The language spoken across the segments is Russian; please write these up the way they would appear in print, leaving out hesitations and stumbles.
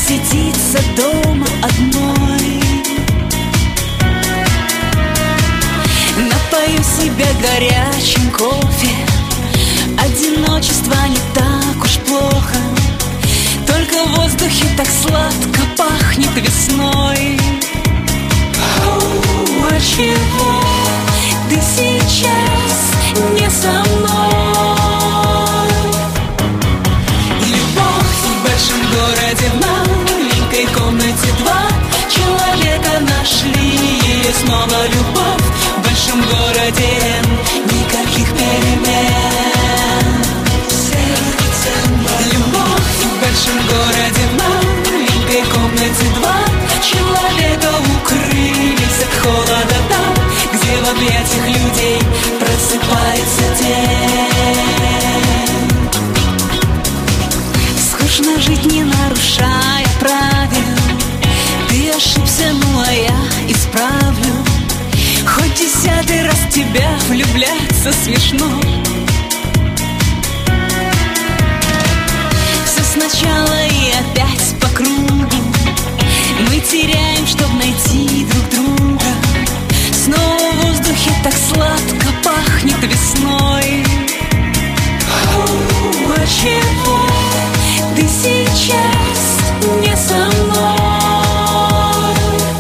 засидится дома одной. Напою себя горячим кофе. Одиночество не так уж плохо, только в воздухе так сладко пахнет весной. А чего ты сейчас не со мной? Любовь в большом городе, в маленькой комнате два человека нашли ее снова. Любовь в большом городе, никаких перемен. Любовь в большом городе, в маленькой комнате два человека укрылись от холода там, где в объятиях людей просыпается день. Скучно жить, не нарушая правил. Ты ошибся, ну а я исправлю. Хоть 10-й раз в тебя влюбляться смешно. Все сначала и опять по кругу. Мы теряем, чтоб найти друг друга. Снова в воздухе так сладко пахнет весной. А чего ты сейчас не со мной?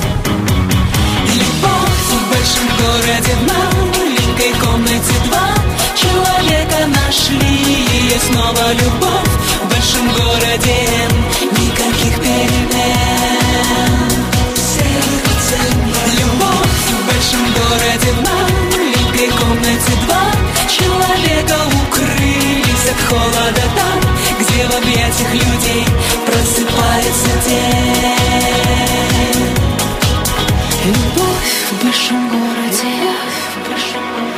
Любовь в большом городе, в маленькой комнате два человека нашли ее снова. Любовь в большом городе, никаких перемен. Любовь в большом городе, в маленькой комнате два человека укрылись от холода там, где в объятиях людей просыпается день. Любовь в большом городе, в большом городе.